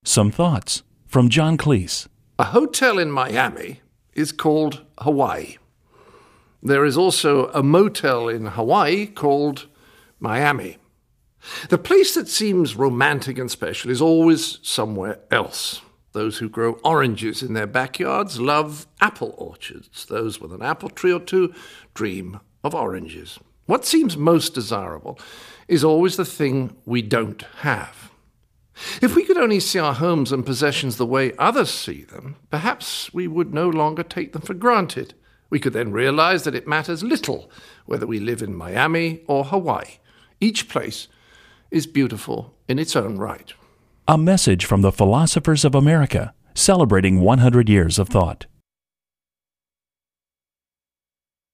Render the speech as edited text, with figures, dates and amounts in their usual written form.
Some thoughts from John Cleese. A hotel in Miami is called Hawaii. There is also a motel in Hawaii called Miami. The place that seems romantic and special is always somewhere else. Those who grow oranges in their backyards love apple orchards. Those with an apple tree or two dream of oranges. What seems most desirable is always the thing we don't have. If we could only see our homes and possessions the way others see them, perhaps we would no longer take them for granted. We could then realize that it matters little whether we live in Miami or Hawaii. Each place is beautiful in its own right. A message from the Philosophers of America, celebrating 100 years of thought.